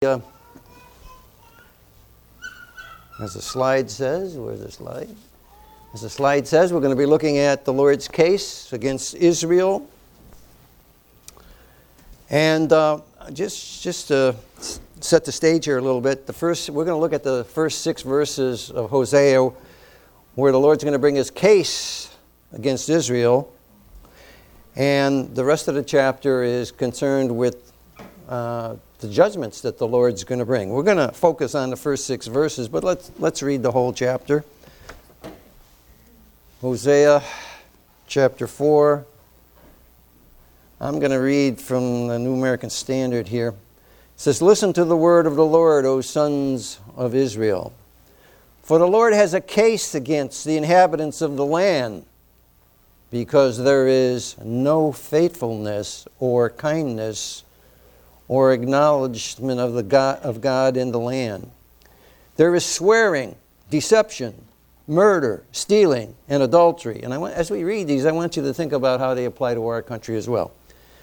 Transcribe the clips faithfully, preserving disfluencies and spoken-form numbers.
Uh, as the slide says, where's the slide? As the slide says, we're going to be looking at the Lord's case against Israel. And uh, just just to set the stage here a little bit, the first we're going to look at the first six verses of Hosea, where the Lord's going to bring his case against Israel. And the rest of the chapter is concerned with uh, the judgments that the Lord's going to bring. We're going to focus on the first six verses, but let's let's read the whole chapter. Hosea chapter four. I'm going to read from the New American Standard here. It says, "Listen to the word of the Lord, O sons of Israel. For the Lord has a case against the inhabitants of the land, because there is no faithfulness or kindness or acknowledgement of the God, of God in the land. There is swearing, deception, murder, stealing, and adultery." And I want, as we read these, I want you to think about how they apply to our country as well.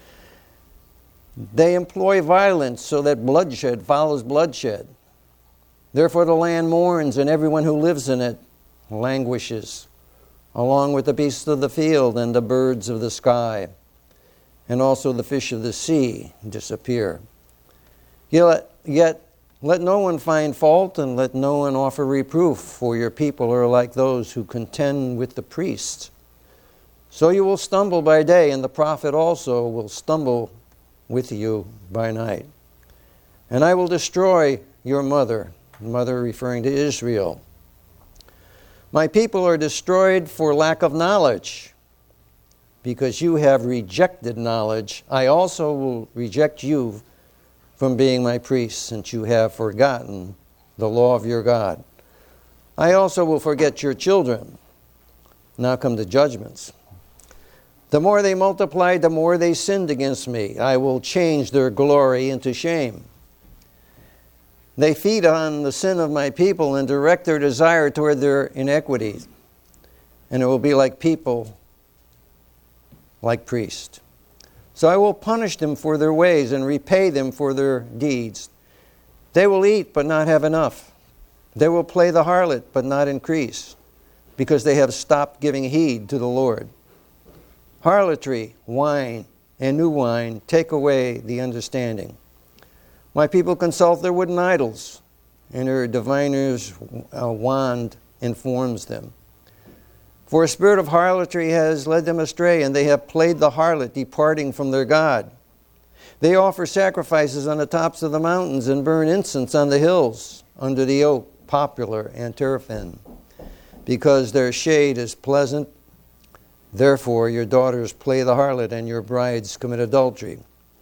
"They employ violence so that bloodshed follows bloodshed. Therefore the land mourns, and everyone who lives in it languishes, along with the beasts of the field and the birds of the sky, and also the fish of the sea disappear. Yet, yet let no one find fault, and let no one offer reproof, for your people are like those who contend with the priests. So you will stumble by day, and the prophet also will stumble with you by night. And I will destroy your mother," mother referring to Israel. "My people are destroyed for lack of knowledge. Because you have rejected knowledge, I also will reject you from being my priest, since you have forgotten the law of your God. I also will forget your children." Now come the judgments. "The more they multiplied, the more they sinned against me. I will change their glory into shame. They feed on the sin of my people and direct their desire toward their iniquities. And it will be like people, like priests. So I will punish them for their ways and repay them for their deeds. They will eat but not have enough. They will play the harlot but not increase, because they have stopped giving heed to the Lord. Harlotry, wine, and new wine take away the understanding. My people consult their wooden idols, and their diviner's uh, wand informs them. For a spirit of harlotry has led them astray, and they have played the harlot, departing from their God. They offer sacrifices on the tops of the mountains and burn incense on the hills, under the oak, poplar, and terebinth, because their shade is pleasant. Therefore your daughters play the harlot, and your brides commit adultery.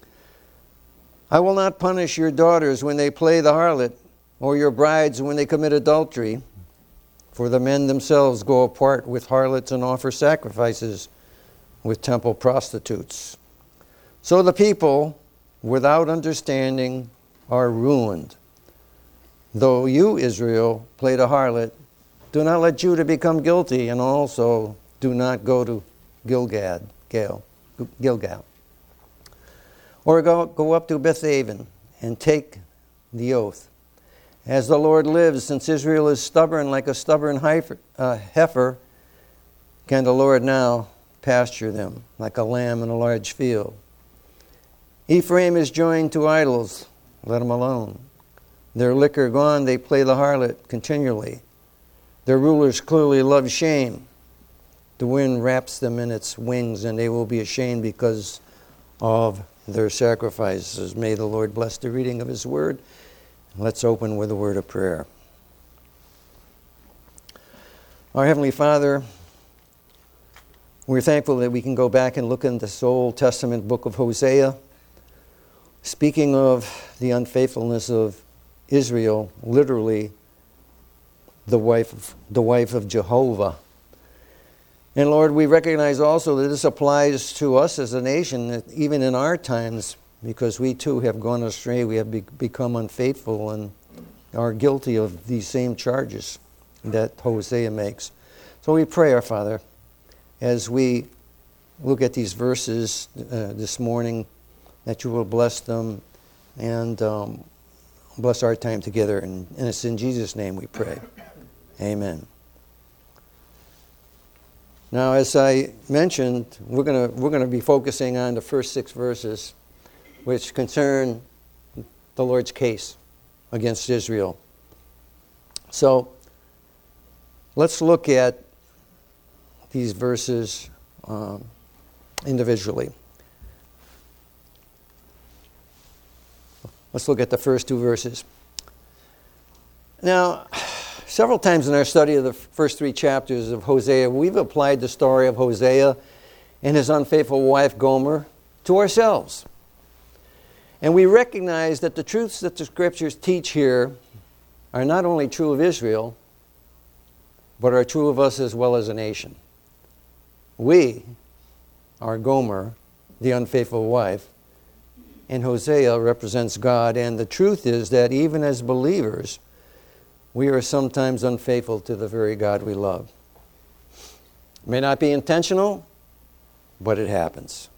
I will not punish your daughters when they play the harlot, or your brides when they commit adultery. For the men themselves go apart with harlots and offer sacrifices with temple prostitutes. So the people, without understanding, are ruined. Though you, Israel, played a harlot, do not let Judah become guilty, and also do not go to Gilgad, Gil, Gilgal. Or go, go up to Bethaven and take the oath. As the Lord lives, since Israel is stubborn like a stubborn heifer, uh, heifer, can the Lord now pasture them like a lamb in a large field. Ephraim is joined to idols, let them alone. Their liquor gone, they play the harlot continually. Their rulers clearly love shame. The wind wraps them in its wings, and they will be ashamed because of their sacrifices. May the Lord bless the reading of his word. Let's open with a word of prayer. Our Heavenly Father, we're thankful that we can go back and look in this Old Testament book of Hosea, speaking of the unfaithfulness of Israel, literally the wife of, the wife of Jehovah. And Lord, we recognize also that this applies to us as a nation, that even in our times, because we too have gone astray, we have be- become unfaithful and are guilty of these same charges that Hosea makes. So we pray, our Father, as we look at these verses uh, this morning, that you will bless them and um, bless our time together. And, and it's in Jesus' name we pray. Amen. Now, as I mentioned, we're going to we're going to be focusing on the first six verses, which concern the Lord's case against Israel. So, let's look at these verses um, individually. Let's look at the first two verses. Now, several times in our study of the first three chapters of Hosea, we've applied the story of Hosea and his unfaithful wife Gomer to ourselves. And we recognize that the truths that the Scriptures teach here are not only true of Israel, but are true of us as well as a nation. We are Gomer, the unfaithful wife, and Hosea represents God. And the truth is that even as believers, we are sometimes unfaithful to the very God we love. It may not be intentional, but it happens.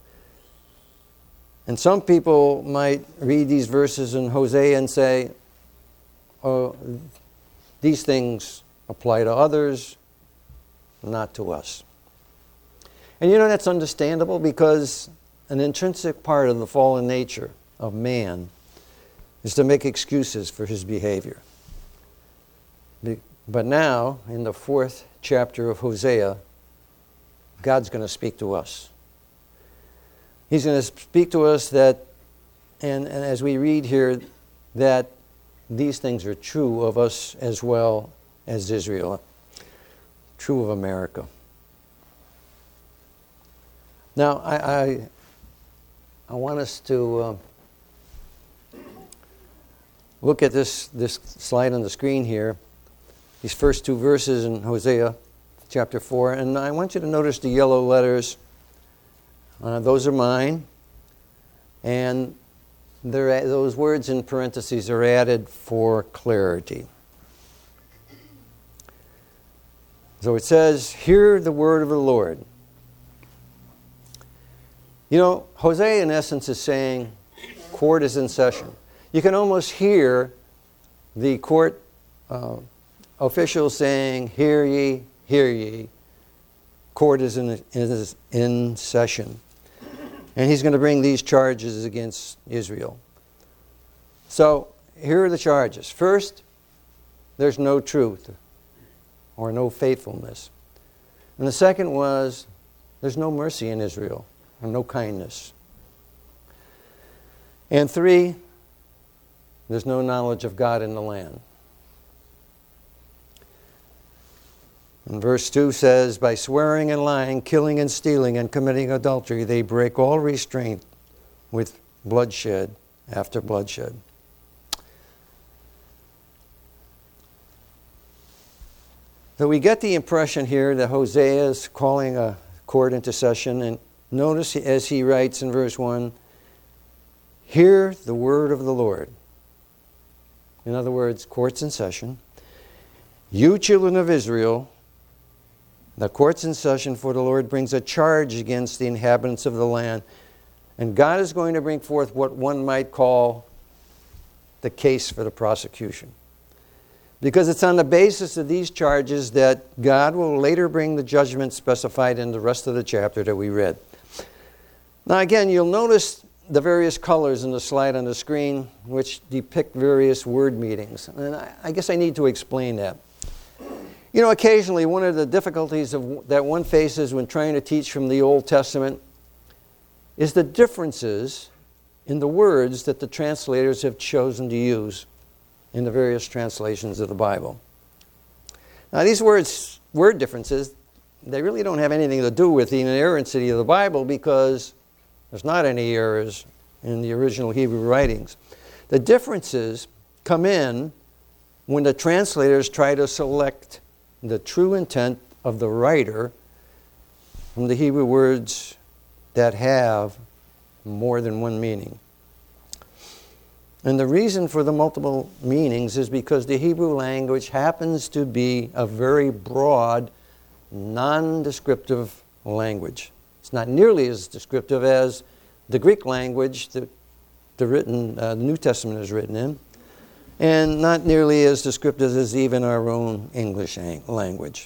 And some people might read these verses in Hosea and say, oh, these things apply to others, not to us. And you know, that's understandable, because an intrinsic part of the fallen nature of man is to make excuses for his behavior. But now, in the fourth chapter of Hosea, God's going to speak to us. He's going to speak to us that, and, and as we read here, that these things are true of us as well as Israel, true of America. Now, I, I, I want us to uh, look at this, this slide on the screen here, these first two verses in Hosea chapter four, and I want you to notice the yellow letters. Uh, those are mine, and they're, those words in parentheses are added for clarity. So it says, "Hear the word of the Lord." You know, Hosea in essence is saying, court is in session. You can almost hear the court uh, officials saying, "Hear ye, hear ye. Court is in, is in session." And he's going to bring these charges against Israel. So, here are the charges. First, there's no truth or no faithfulness. And the second was, there's no mercy in Israel or no kindness. And three, there's no knowledge of God in the land. And verse two says, "By swearing and lying, killing and stealing, and committing adultery, they break all restraint with bloodshed after bloodshed." So we get the impression here that Hosea is calling a court into session. And notice as he writes in verse one, "Hear the word of the Lord." In other words, court's in session. "You children of Israel, the court's in session, for the Lord brings a charge against the inhabitants of the land." And God is going to bring forth what one might call the case for the prosecution. Because it's on the basis of these charges that God will later bring the judgment specified in the rest of the chapter that we read. Now again, you'll notice the various colors in the slide on the screen, which depict various word meanings. And I, I guess I need to explain that. You know, occasionally one of the difficulties of, that one faces when trying to teach from the Old Testament is the differences in the words that the translators have chosen to use in the various translations of the Bible. Now, these words, word differences, they really don't have anything to do with the inerrancy of the Bible, because there's not any errors in the original Hebrew writings. The differences come in when the translators try to select the true intent of the writer from the Hebrew words that have more than one meaning. And the reason for the multiple meanings is because the Hebrew language happens to be a very broad, non-descriptive language. It's not nearly as descriptive as the Greek language that the written uh, the New Testament is written in. and not nearly as descriptive as even our own English language.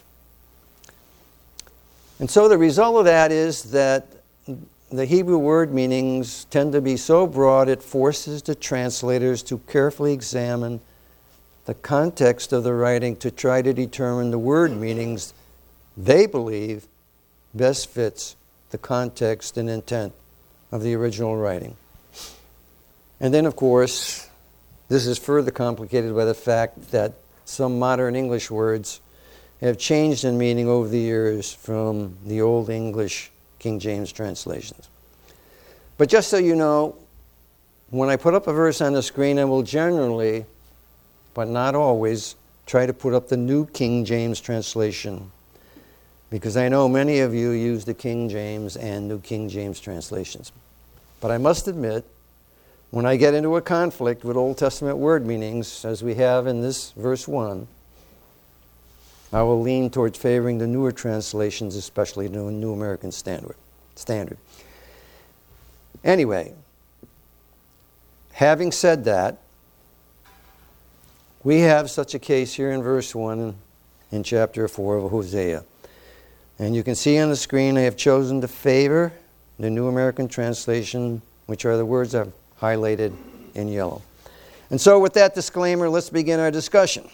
And so the result of that is that the Hebrew word meanings tend to be so broad it forces the translators to carefully examine the context of the writing to try to determine the word meanings they believe best fits the context and intent of the original writing. And then, of course, this is further complicated by the fact that some modern English words have changed in meaning over the years from the Old English King James translations. But just so you know, when I put up a verse on the screen, I will generally, but not always, try to put up the New King James translation, because I know many of you use the King James and New King James translations. But I must admit, when I get into a conflict with Old Testament word meanings, as we have in this verse one, I will lean towards favoring the newer translations, especially the New American Standard. Standard. Anyway, having said that, we have such a case here in verse one in chapter four of Hosea. And you can see on the screen I have chosen to favor the New American Translation, which are the words I've highlighted in yellow. And so with that disclaimer, let's begin our discussion.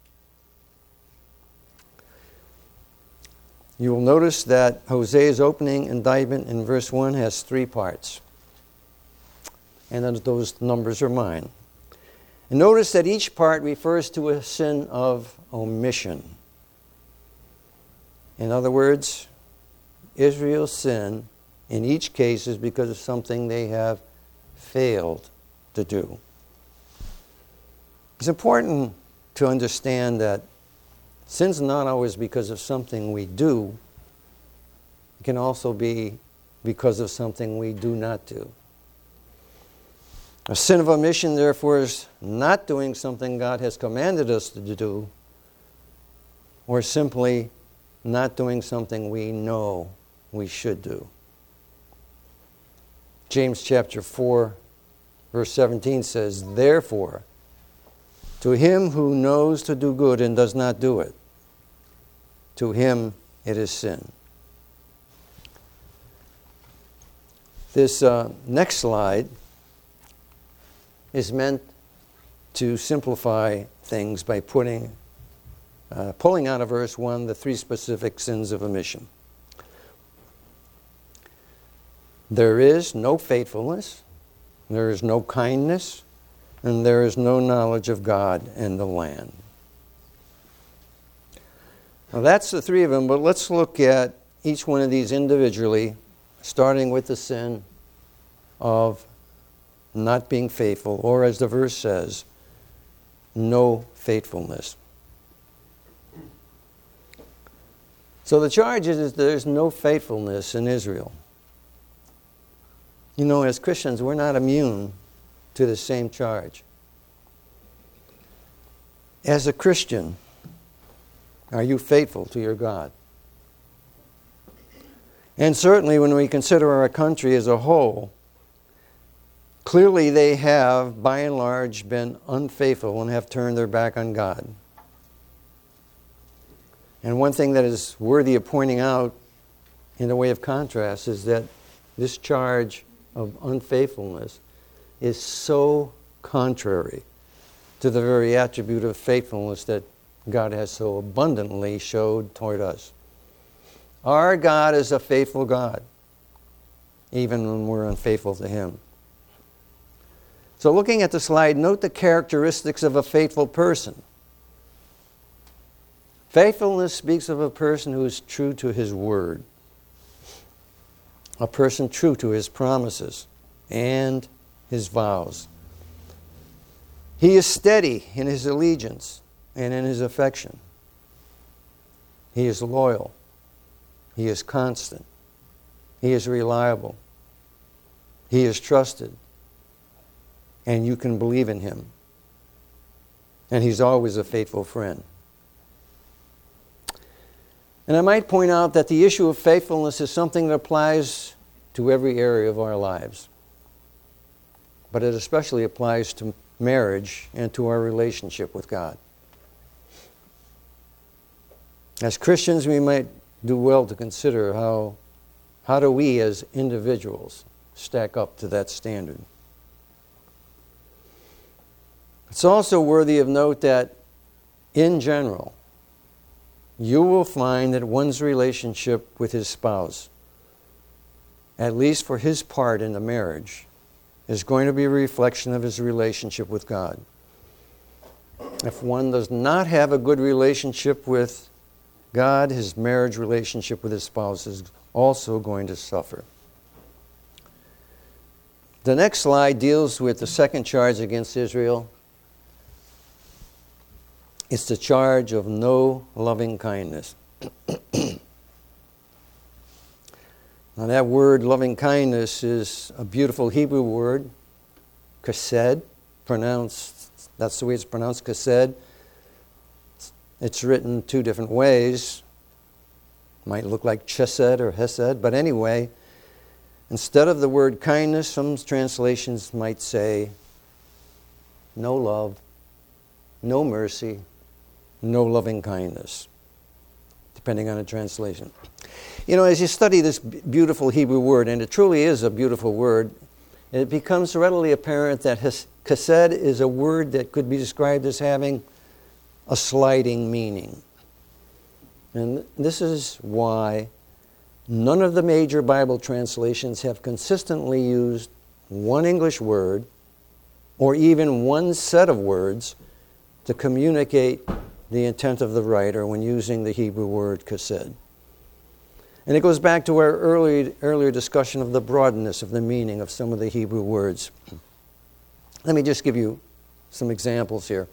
You will notice that Hosea's opening indictment in verse one has three parts. And then those numbers are mine. And notice that each part refers to a sin of omission. In other words, Israel's sin in each case is because of something they have failed to do. It's important to understand that sin's not always because of something we do. It can also be because of something we do not do. A sin of omission, therefore, is not doing something God has commanded us to do, or simply not doing something we know we should do. James chapter four, verse seventeen says, "Therefore, to him who knows to do good and does not do it, to him it is sin." This uh, next slide is meant to simplify things by putting, uh, pulling out of verse one the three specific sins of omission. There is no faithfulness, there is no kindness, and there is no knowledge of God and the land. Now that's the three of them, but let's look at each one of these individually, starting with the sin of not being faithful, or as the verse says, no faithfulness. So the charge is that there's no faithfulness in Israel. You know, as Christians, we're not immune to the same charge. As a Christian, are you faithful to your God? And certainly when we consider our country as a whole, clearly they have, by and large, been unfaithful and have turned their back on God. And one thing that is worthy of pointing out in the way of contrast is that this charge of unfaithfulness is so contrary to the very attribute of faithfulness that God has so abundantly showed toward us. Our God is a faithful God, even when we're unfaithful to Him. So looking at the slide, note the characteristics of a faithful person. Faithfulness speaks of a person who is true to his word, a person true to his promises and his vows. He is steady in his allegiance and in his affection. He is loyal. He is constant. He is reliable. He is trusted. And you can believe in him. And he's always a faithful friend. And I might point out that the issue of faithfulness is something that applies to every area of our lives. But it especially applies to marriage and to our relationship with God. As Christians, we might do well to consider how, how do we as individuals stack up to that standard. It's also worthy of note that, in general, you will find that one's relationship with his spouse, at least for his part in the marriage, is going to be a reflection of his relationship with God. If one does not have a good relationship with God, his marriage relationship with his spouse is also going to suffer. The next slide deals with the second charge against Israel. It's the charge of no loving kindness. Now that word loving kindness is a beautiful Hebrew word, chesed, pronounced, that's the way it's pronounced, chesed. It's written two different ways. Might look like chesed or hesed, but anyway, instead of the word kindness, some translations might say no love, no mercy, no loving kindness, depending on the translation. You know, as you study this beautiful Hebrew word, and it truly is a beautiful word, it becomes readily apparent that chesed is a word that could be described as having a sliding meaning. And this is why none of the major Bible translations have consistently used one English word or even one set of words to communicate the intent of the writer when using the Hebrew word chesed. And it goes back to our early, earlier discussion of the broadness of the meaning of some of the Hebrew words. Let me just give you some examples here.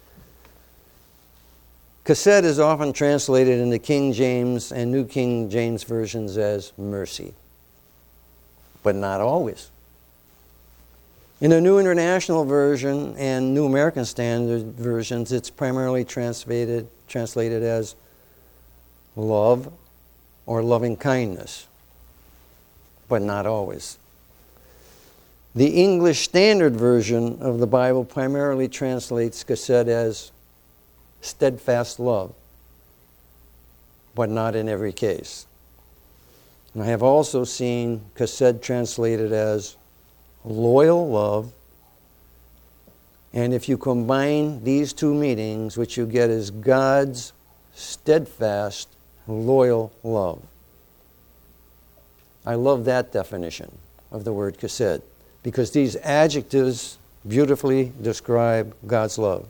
Chesed is often translated in the King James and New King James versions as mercy, but not always. In the New International Version and New American Standard versions, it's primarily translated, translated as love or loving kindness, but not always. The English Standard Version of the Bible primarily translates chesed as steadfast love, but not in every case. And I have also seen chesed translated as loyal love, and if you combine these two meanings, what you get is God's steadfast, loyal love. I love that definition of the word chesed, because these adjectives beautifully describe God's love.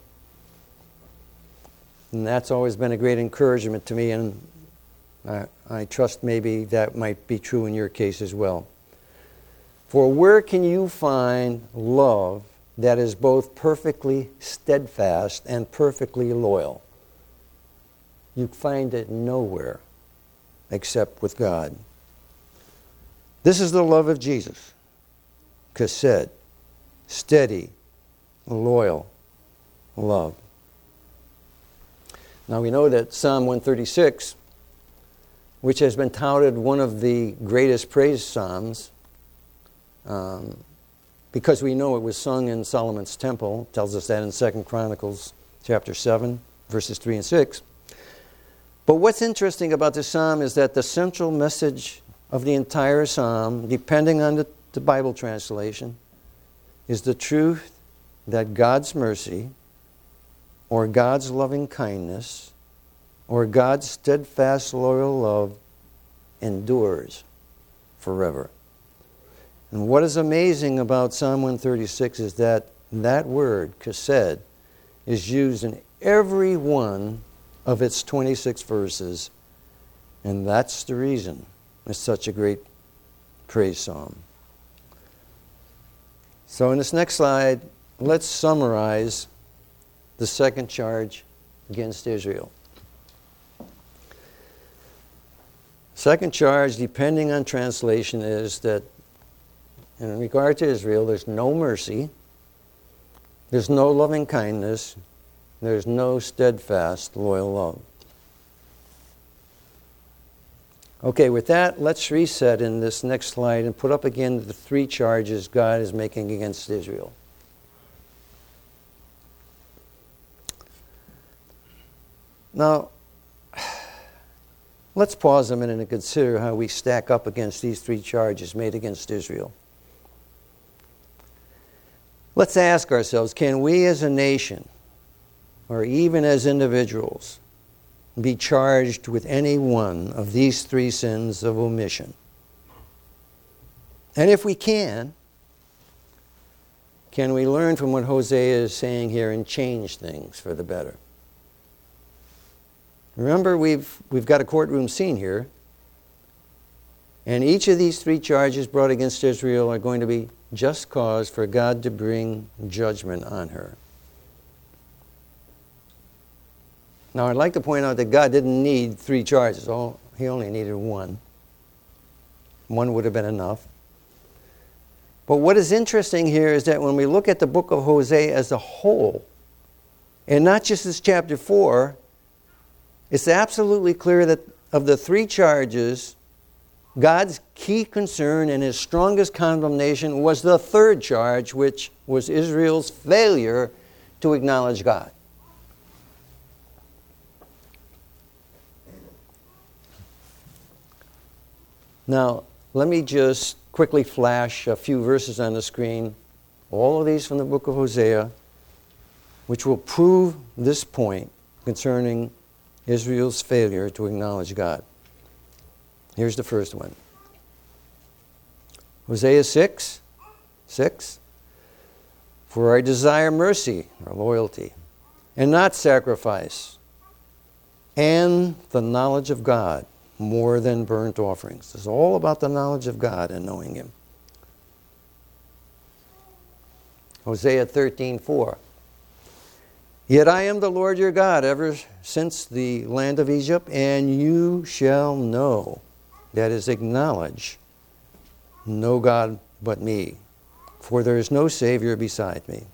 And that's always been a great encouragement to me, and I, I trust maybe that might be true in your case as well. For where can you find love that is both perfectly steadfast and perfectly loyal? You find it nowhere except with God. This is the love of Jesus. Chesed, steady, loyal love. Now we know that Psalm one thirty-six, which has been touted one of the greatest praise psalms, um, because we know it was sung in Solomon's temple, tells us that in Second Chronicles chapter seven, verses three and six. But what's interesting about this psalm is that the central message of the entire psalm, depending on the, the Bible translation, is the truth that God's mercy, or God's loving kindness, or God's steadfast, loyal love endures forever. And what is amazing about Psalm one thirty-six is that that word, chesed, is used in every one of its twenty-six verses, and that's the reason it's such a great praise psalm. So in this next slide, let's summarize the second charge against Israel. Second charge, depending on translation, is that in regard to Israel, there's no mercy, there's no loving kindness, there's no steadfast, loyal love. Okay, with that, let's reset in this next slide and put up again the three charges God is making against Israel. Now, let's pause a minute and consider how we stack up against these three charges made against Israel. Let's ask ourselves, can we as a nation, or even as individuals, be charged with any one of these three sins of omission? And if we can, can we learn from what Hosea is saying here and change things for the better? Remember, we've, we've got a courtroom scene here, and each of these three charges brought against Israel are going to be just cause for God to bring judgment on her. Now, I'd like to point out that God didn't need three charges. Oh, he only needed one. One would have been enough. But what is interesting here is that when we look at the book of Hosea as a whole, and not just this chapter four, it's absolutely clear that of the three charges, God's key concern and his strongest condemnation was the third charge, which was Israel's failure to acknowledge God. Now, let me just quickly flash a few verses on the screen, all of these from the book of Hosea, which will prove this point concerning Israel's failure to acknowledge God. Here's the first one. Hosea six, six. For I desire mercy, or loyalty, and not sacrifice, and the knowledge of God more than burnt offerings. It's all about the knowledge of God and knowing him. Hosea thirteen, four. Yet I am the Lord your God ever since the land of Egypt, and you shall know, that is, acknowledge, no God but me, for there is no Savior beside me.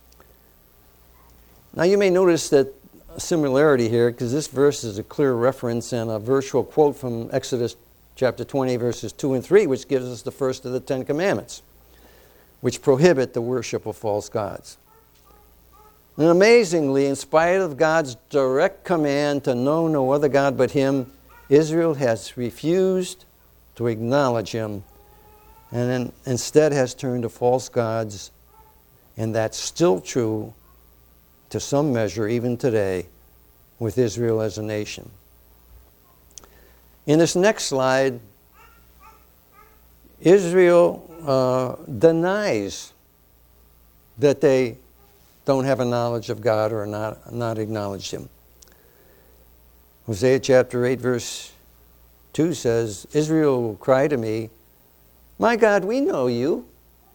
Now you may notice that a similarity here, because this verse is a clear reference and a virtual quote from Exodus chapter twenty, verses two and three, which gives us the first of the Ten Commandments, which prohibit the worship of false gods. And amazingly, in spite of God's direct command to know no other God but him, Israel has refused to acknowledge him and then instead has turned to false gods, and that's still true to some measure even today with Israel as a nation. In this next slide, Israel uh, denies that they don't have a knowledge of God or not, not acknowledged him. Hosea chapter eight verse two says, Israel will cry to me, my God, we know you.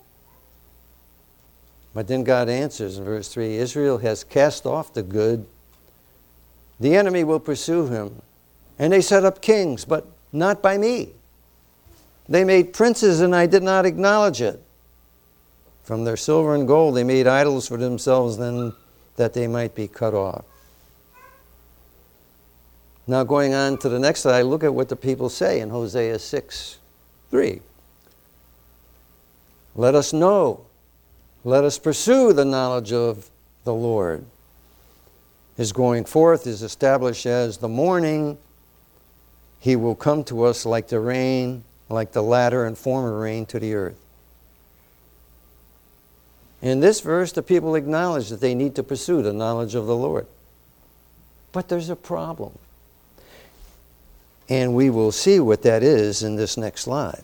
But then God answers in verse three, Israel has cast off the good. The enemy will pursue him. And they set up kings, but not by me. They made princes, and I did not acknowledge it. From their silver and gold they made idols for themselves, then that they might be cut off. Now going on to the next slide, look at what the people say in Hosea six, three. Let us know. Let us pursue the knowledge of the Lord. His going forth is established as the morning. He will come to us like the rain, like the latter and former rain to the earth. In this verse, the people acknowledge that they need to pursue the knowledge of the Lord. But there's a problem. And we will see what that is in this next slide.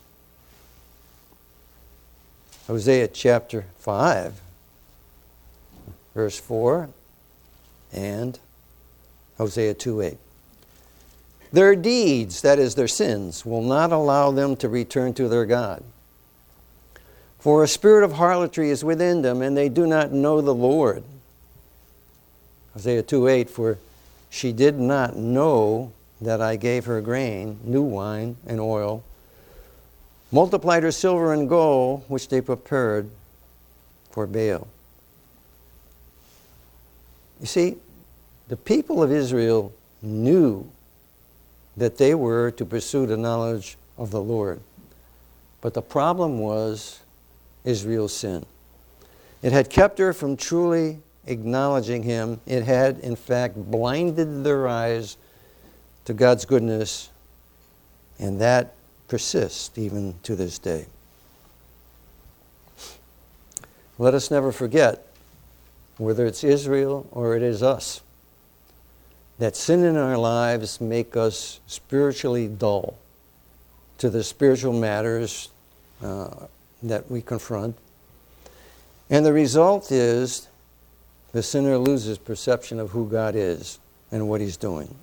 Hosea chapter five, verse four, and Hosea two eight. Their deeds, that is their sins, will not allow them to return to their God. For a spirit of harlotry is within them, and they do not know the Lord. Hosea two eight, for she did not know that I gave her grain, new wine, and oil, multiplied her silver and gold, which they prepared for Baal. You see, the people of Israel knew that they were to pursue the knowledge of the Lord. But the problem was Israel's sin. It had kept her from truly acknowledging him, it had in fact blinded their eyes to God's goodness, and that persists even to this day. Let us never forget, whether it's Israel or it is us, that sin in our lives make us spiritually dull to the spiritual matters uh, that we confront. And the result is the sinner loses perception of who God is and what he's doing.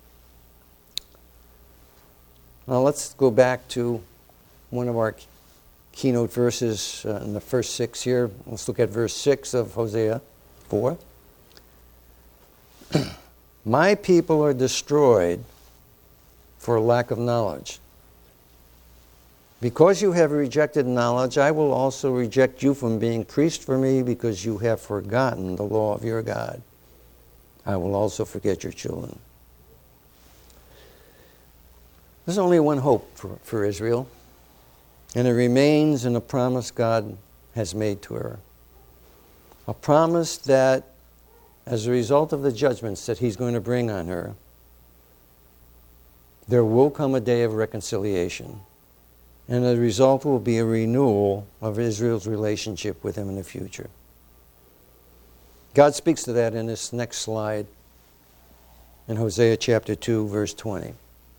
Now let's go back to one of our keynote verses uh, in the first six here. Let's look at verse six of Hosea four. My people are destroyed for lack of knowledge. Because you have rejected knowledge, I will also reject you from being priest for me, because you have forgotten the law of your God. I will also forget your children. There's only one hope for, for Israel, and it remains in a promise God has made to her. A promise that, as a result of the judgments that he's going to bring on her, there will come a day of reconciliation. And the result will be a renewal of Israel's relationship with him in the future. God speaks to that in this next slide in Hosea chapter two, verse twenty.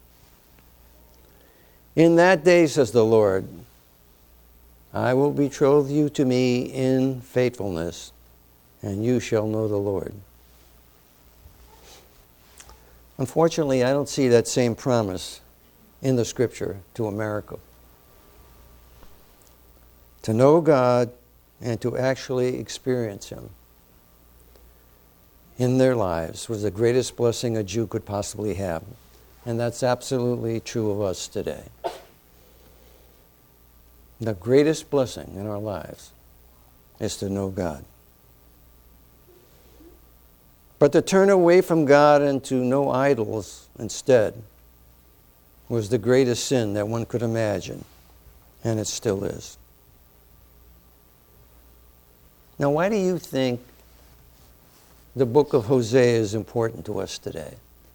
In that day, says the Lord, I will betroth you to me in faithfulness, and you shall know the Lord. Unfortunately, I don't see that same promise in the Scripture to America. To know God and to actually experience him in their lives was the greatest blessing a Jew could possibly have. And that's absolutely true of us today. The greatest blessing in our lives is to know God. But to turn away from God and to know idols instead was the greatest sin that one could imagine. And it still is. Now, why do you think the book of Hosea is important to us today?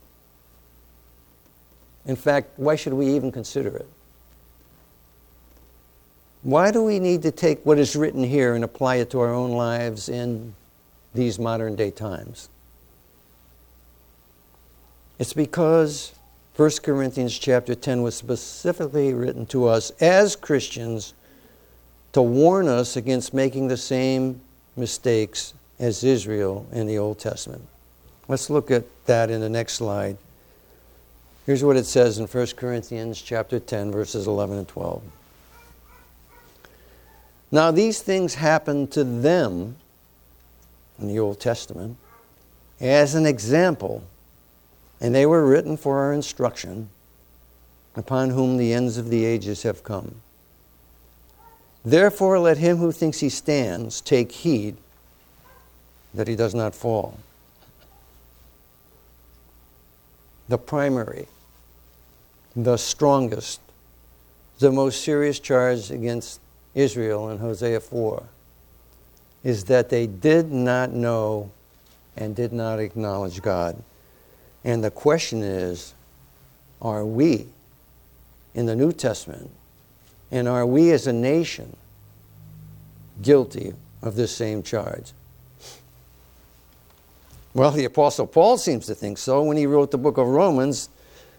In fact, why should we even consider it? Why do we need to take what is written here and apply it to our own lives in these modern day times? It's because First Corinthians chapter ten was specifically written to us as Christians to warn us against making the same mistakes as Israel in the Old Testament. Let's look at that in the next slide. Here's what it says in First Corinthians chapter ten, verses eleven and twelve. Now these things happened to them in the Old Testament as an example, and they were written for our instruction, upon whom the ends of the ages have come. Therefore, let him who thinks he stands take heed that he does not fall. The primary, the strongest, the most serious charge against Israel in Hosea four is that they did not know and did not acknowledge God. And the question is, are we in the New Testament, and are we as a nation guilty of this same charge? Well, the Apostle Paul seems to think so when he wrote the book of Romans.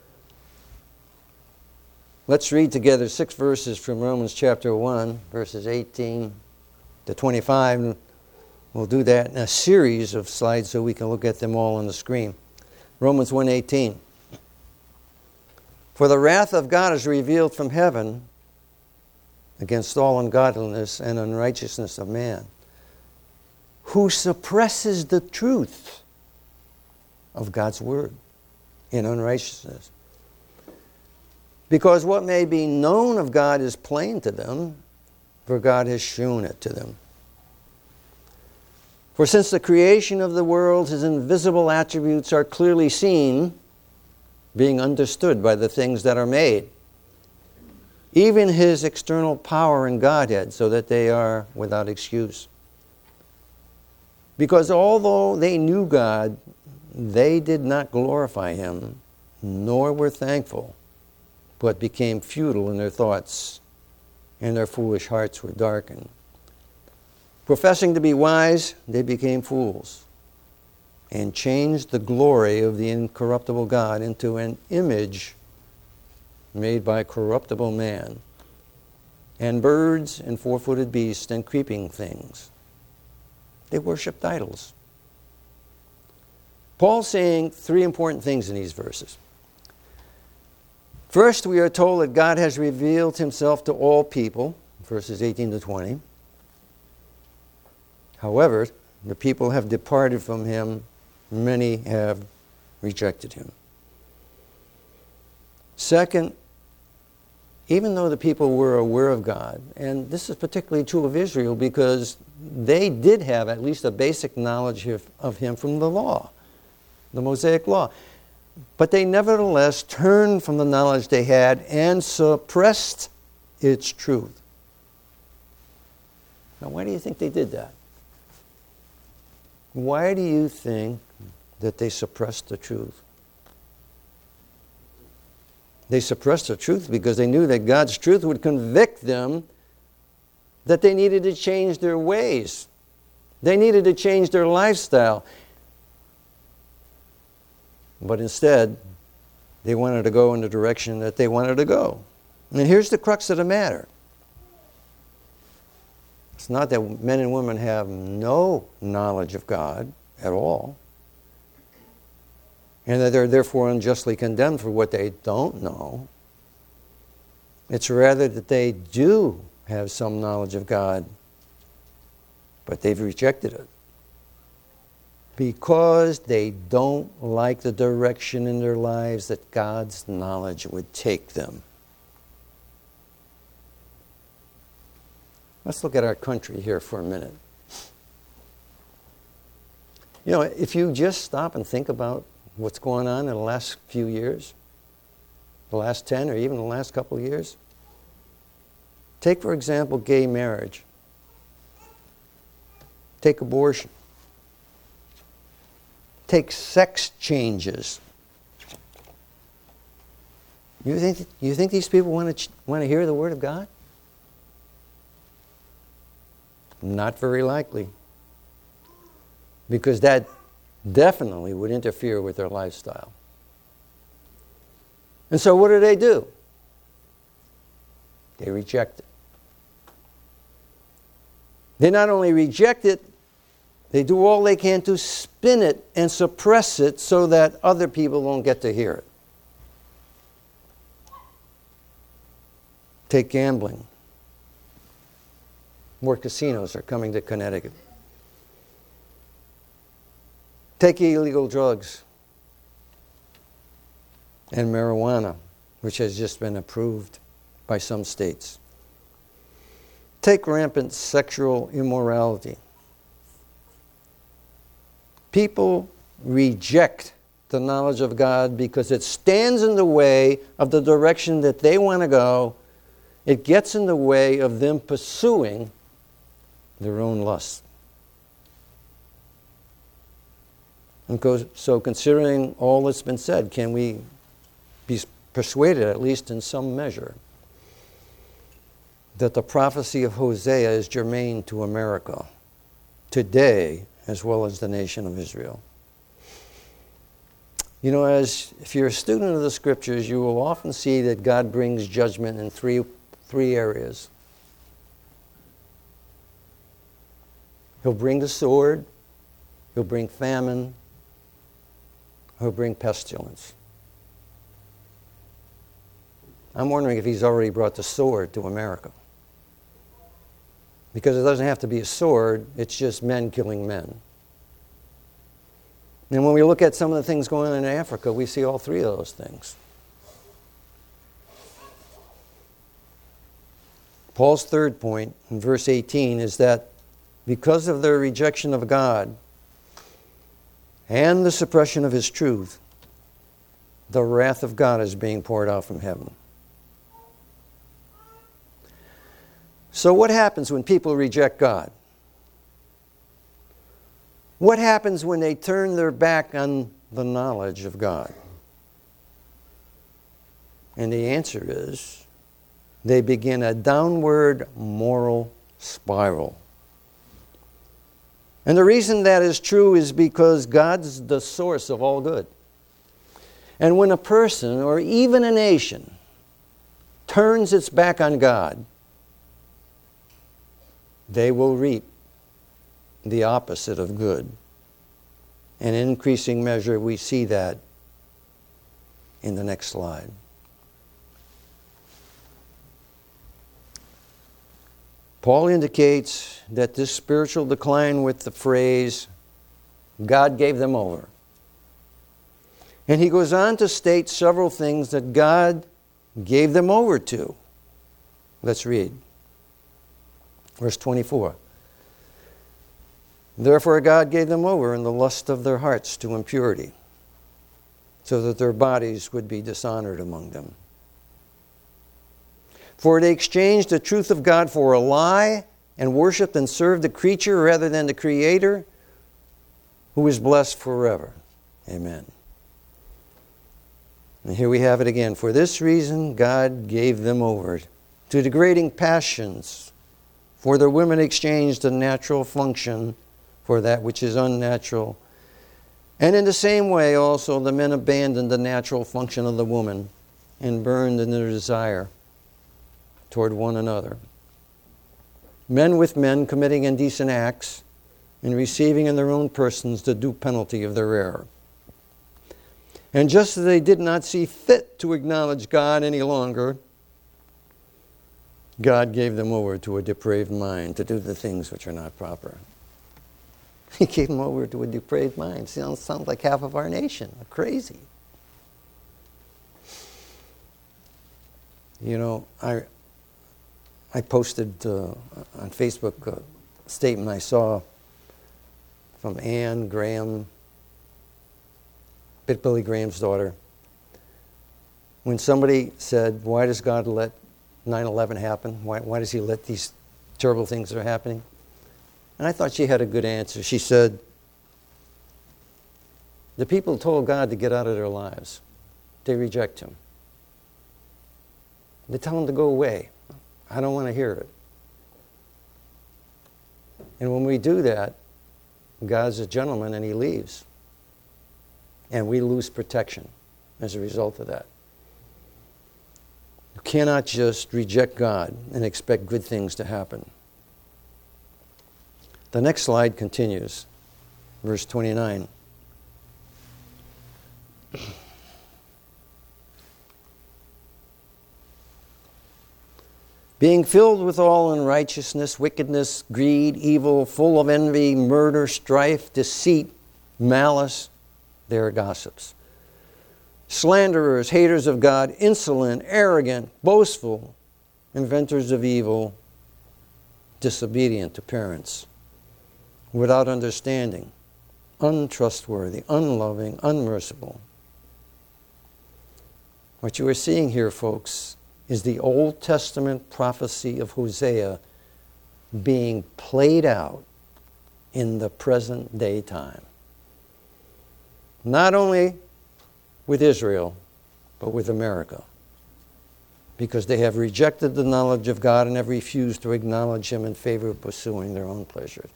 Let's read together six verses from Romans chapter one, verses eighteen to twenty-five. We'll do that in a series of slides so we can look at them all on the screen. Romans one eighteen. For the wrath of God is revealed from heaven against all ungodliness and unrighteousness of man, who suppresses the truth of God's word in unrighteousness. Because what may be known of God is plain to them, for God has shown it to them. For since the creation of the world, his invisible attributes are clearly seen, being understood by the things that are made, even his external power and Godhead, so that they are without excuse. Because although they knew God, they did not glorify him, nor were thankful, but became futile in their thoughts, and their foolish hearts were darkened. Professing to be wise, they became fools, and changed the glory of the incorruptible God into an image made by corruptible man, and birds and four-footed beasts and creeping things. They worshipped idols. Paul's saying three important things in these verses. First, we are told that God has revealed himself to all people, verses eighteen to twenty. However, the people have departed from him. Many have rejected him. Second, even though the people were aware of God, and this is particularly true of Israel because they did have at least a basic knowledge of, of him from the law, the Mosaic law. But they nevertheless turned from the knowledge they had and suppressed its truth. Now, why do you think they did that? Why do you think that they suppressed the truth? They suppressed the truth because they knew that God's truth would convict them that they needed to change their ways. They needed to change their lifestyle. But instead, they wanted to go in the direction that they wanted to go. And here's the crux of the matter. It's not that men and women have no knowledge of God at all, and that they're therefore unjustly condemned for what they don't know. It's rather that they do have some knowledge of God, but they've rejected it because they don't like the direction in their lives that God's knowledge would take them. Let's look at our country here for a minute. You know, if you just stop and think about what's going on in the last few years, the last ten or even the last couple of years. Take, for example, gay marriage. Take abortion. Take sex changes. You think, you think these people want to, want to hear the Word of God? Not very likely. Because that definitely would interfere with their lifestyle. And so what do they do? They reject it. They not only reject it, they do all they can to spin it and suppress it so that other people won't get to hear it. Take gambling. More casinos are coming to Connecticut. Take illegal drugs and marijuana, which has just been approved by some states. Take rampant sexual immorality. People reject the knowledge of God because it stands in the way of the direction that they want to go. It gets in the way of them pursuing their own lusts. And so considering all that's been said, can we be persuaded, at least in some measure, that the prophecy of Hosea is germane to America today as well as the nation of Israel? You know, as if you're a student of the Scriptures, you will often see that God brings judgment in three, three areas. He'll bring the sword, he'll bring famine, he'll bring pestilence. I'm wondering if he's already brought the sword to America. Because it doesn't have to be a sword, it's just men killing men. And when we look at some of the things going on in Africa, we see all three of those things. Paul's third point in verse eighteen is that because of their rejection of God and the suppression of his truth, the wrath of God is being poured out from heaven. So what happens when people reject God? What happens when they turn their back on the knowledge of God? And the answer is, they begin a downward moral spiral. And the reason that is true is because God's the source of all good. And when a person, or even a nation, turns its back on God, they will reap the opposite of good. In increasing measure, we see that in the next slide. Paul indicates that this spiritual decline with the phrase, God gave them over. And he goes on to state several things that God gave them over to. Let's read. Verse twenty-four. Therefore God gave them over in the lust of their hearts to impurity, so that their bodies would be dishonored among them. For they exchanged the truth of God for a lie, and worshipped and served the creature rather than the Creator, who is blessed forever. Amen. And here we have it again. For this reason God gave them over to degrading passions, for their women exchanged the natural function for that which is unnatural. And in the same way also the men abandoned the natural function of the woman and burned in their desire toward one another. Men with men committing indecent acts and receiving in their own persons the due penalty of their error. And just as they did not see fit to acknowledge God any longer, God gave them over to a depraved mind to do the things which are not proper. He gave them over to a depraved mind. Sounds, sounds like half of our nation. Crazy. You know, I I posted uh, on Facebook a statement I saw from Anne Graham, Billy Graham's daughter. When somebody said, why does God let nine eleven happen? Why, why does he let these terrible things that are happening? And I thought she had a good answer. She said, the people told God to get out of their lives. They reject him. They tell him to go away. I don't want to hear it. And when we do that, God's a gentleman and he leaves. And we lose protection as a result of that. You cannot just reject God and expect good things to happen. The next slide continues, verse twenty-nine. Being filled with all unrighteousness, wickedness, greed, evil, full of envy, murder, strife, deceit, malice, they are gossips. Slanderers, haters of God, insolent, arrogant, boastful, inventors of evil, disobedient to parents, without understanding, untrustworthy, unloving, unmerciful. What you are seeing here, folks, is the Old Testament prophecy of Hosea being played out in the present day time. Not only with Israel, but with America. Because they have rejected the knowledge of God and have refused to acknowledge him in favor of pursuing their own pleasures.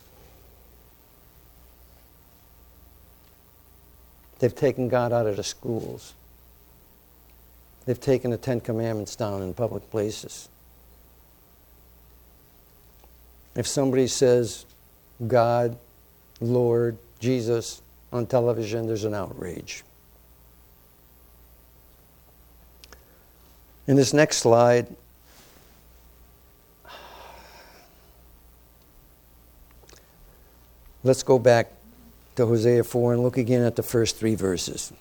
They've taken God out of the schools. They've taken the Ten Commandments down in public places. If somebody says God, Lord, Jesus on television, there's an outrage. In this next slide, let's go back to Hosea four and look again at the first three verses.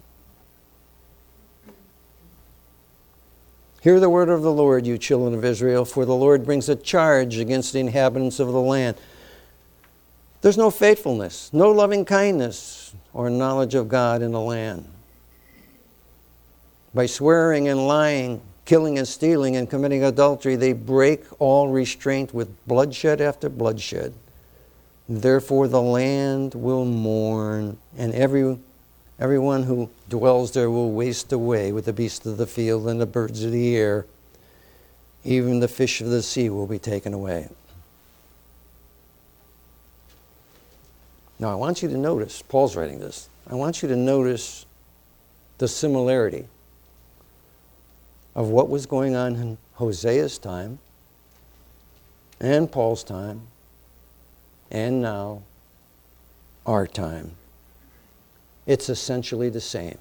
Hear the word of the Lord, you children of Israel, for the Lord brings a charge against the inhabitants of the land. There's no faithfulness, no loving kindness, or knowledge of God in the land. By swearing and lying, killing and stealing and committing adultery, they break all restraint with bloodshed after bloodshed. Therefore the land will mourn, and every everyone who dwells there will waste away with the beasts of the field and the birds of the air. Even the fish of the sea will be taken away. Now I want you to notice, Paul's writing this, I want you to notice the similarity of what was going on in Hosea's time and Paul's time and now our time. It's essentially the same.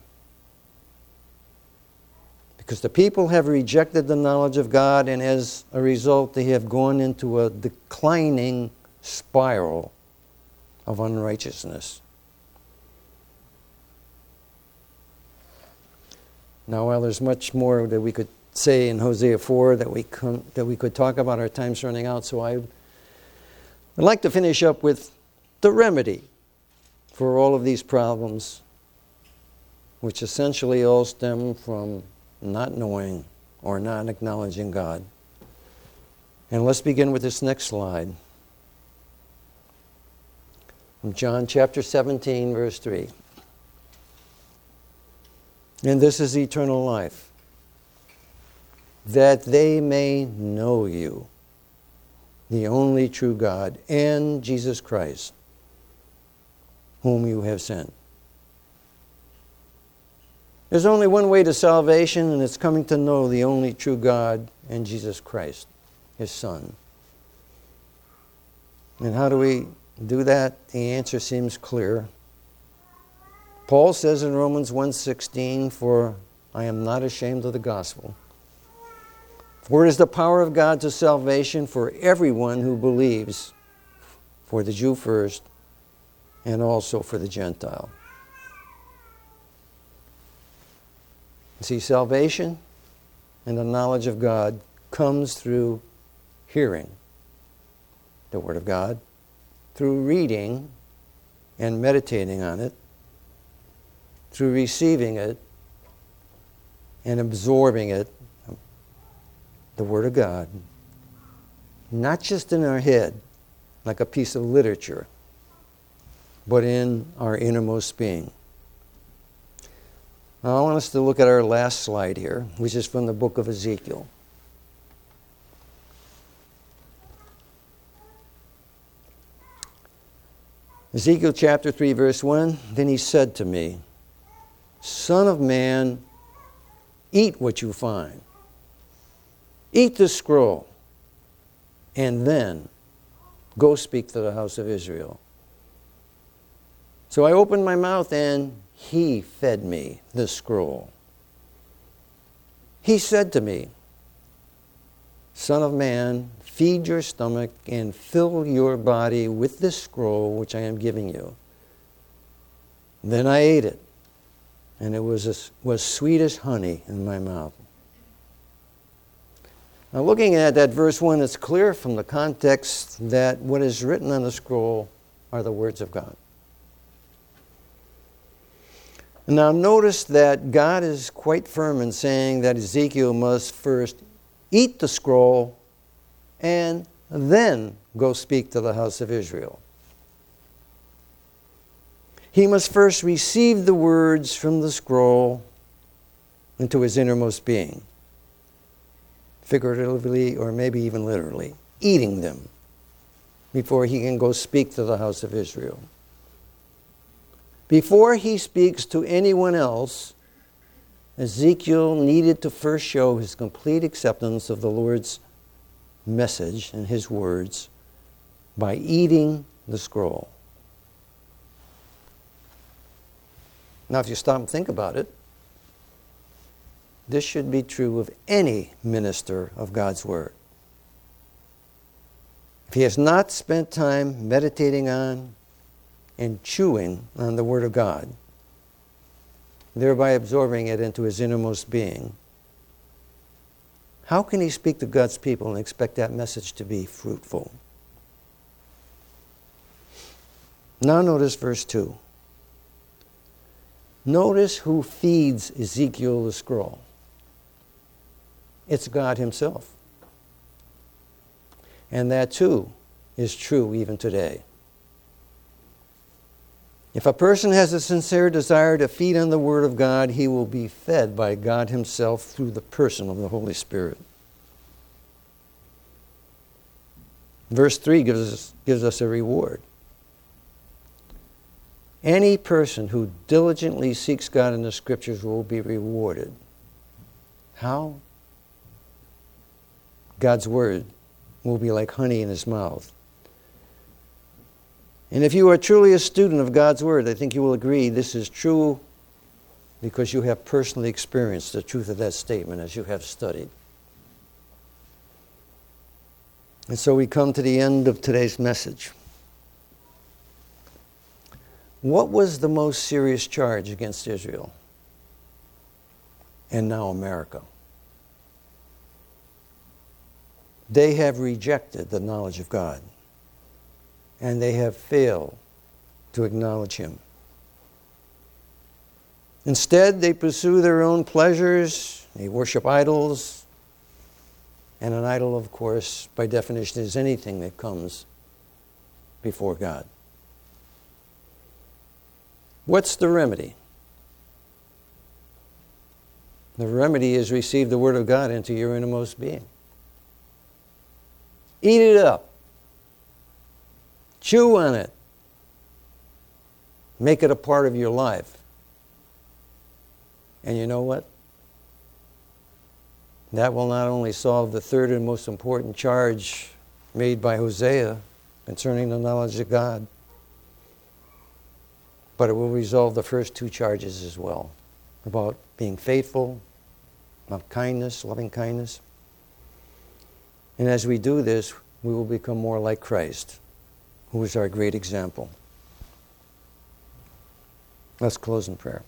Because the people have rejected the knowledge of God, and as a result they have gone into a declining spiral of unrighteousness. Now, while there's much more that we could say in Hosea four that we come, that we could talk about, our time's running out, so I would like to finish up with the remedy for all of these problems, which essentially all stem from not knowing or not acknowledging God. And let's begin with this next slide. From John chapter seventeen, verse three. And this is eternal life, that they may know you, the only true God, and Jesus Christ, whom you have sent. There's only one way to salvation, and it's coming to know the only true God and Jesus Christ, His Son. And how do we do that? The answer seems clear. Paul says in Romans one sixteen, "For I am not ashamed of the gospel. For it is the power of God to salvation for everyone who believes, for the Jew first, and also for the Gentile." See, salvation and the knowledge of God comes through hearing the Word of God, through reading and meditating on it, through receiving it and absorbing it, the Word of God, not just in our head like a piece of literature, but in our innermost being. Now, I want us to look at our last slide here, which is from the book of Ezekiel. Ezekiel chapter three, verse one, "Then he said to me, Son of man, eat what you find. Eat the scroll, and then go speak to the house of Israel." So I opened my mouth, and he fed me the scroll. He said to me, "Son of man, feed your stomach and fill your body with this scroll which I am giving you." Then I ate it, and it was, as, was sweet as honey in my mouth. Now, looking at that verse one, it's clear from the context that what is written on the scroll are the words of God. Now, notice that God is quite firm in saying that Ezekiel must first eat the scroll and then go speak to the house of Israel. He must first receive the words from the scroll into his innermost being, figuratively or maybe even literally, eating them before he can go speak to the house of Israel. Before he speaks to anyone else, Ezekiel needed to first show his complete acceptance of the Lord's message and his words by eating the scroll. Now, if you stop and think about it, this should be true of any minister of God's Word. If he has not spent time meditating on and chewing on the Word of God, thereby absorbing it into his innermost being, how can he speak to God's people and expect that message to be fruitful? Now notice verse two. Notice who feeds Ezekiel the scroll. It's God himself. And that too is true even today. If a person has a sincere desire to feed on the Word of God, he will be fed by God Himself through the person of the Holy Spirit. Verse three gives us, gives us a reward. Any person who diligently seeks God in the Scriptures will be rewarded. How? God's Word will be like honey in his mouth. And if you are truly a student of God's Word, I think you will agree this is true because you have personally experienced the truth of that statement as you have studied. And so we come to the end of today's message. What was the most serious charge against Israel? And now America. They have rejected the knowledge of God. And they have failed to acknowledge Him. Instead, they pursue their own pleasures, they worship idols, and an idol, of course, by definition, is anything that comes before God. What's the remedy? The remedy is receive the Word of God into your innermost being. Eat it up. Chew on it. Make it a part of your life. And you know what? That will not only solve the third and most important charge made by Hosea concerning the knowledge of God, but it will resolve the first two charges as well, about being faithful, about kindness, loving kindness. And as we do this, we will become more like Christ, who is our great example. Let's close in prayer.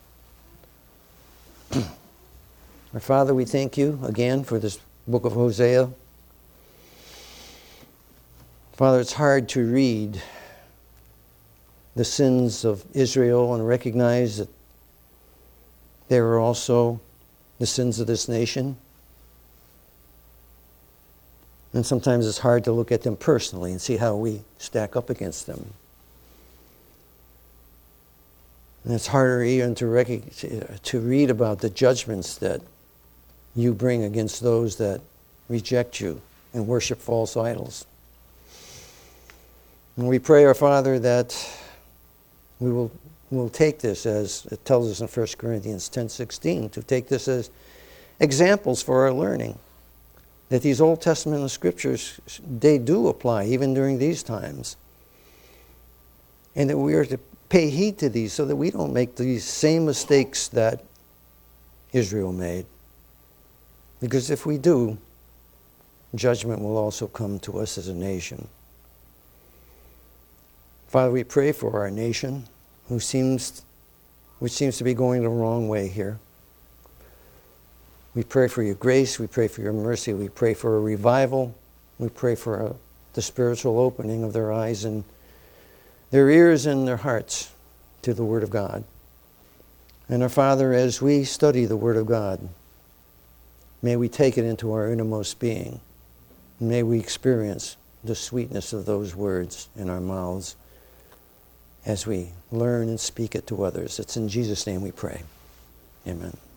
Our Father, we thank you again for this book of Hosea. Father, it's hard to read the sins of Israel and recognize that they were also the sins of this nation. And sometimes it's hard to look at them personally and see how we stack up against them. And it's harder even to, rec- to read about the judgments that you bring against those that reject you and worship false idols. And we pray, our Father, that we will will take this as, it tells us in First Corinthians ten sixteen, to take this as examples for our learning. That these Old Testament scriptures, they do apply even during these times. And that we are to pay heed to these so that we don't make these same mistakes that Israel made. Because if we do, judgment will also come to us as a nation. Father, we pray for our nation, who seems, which seems to be going the wrong way here. We pray for your grace. We pray for your mercy. We pray for a revival. We pray for a, the spiritual opening of their eyes and their ears and their hearts to the Word of God. And our Father, as we study the Word of God, may we take it into our innermost being. May we experience the sweetness of those words in our mouths as we learn and speak it to others. It's in Jesus' name we pray. Amen.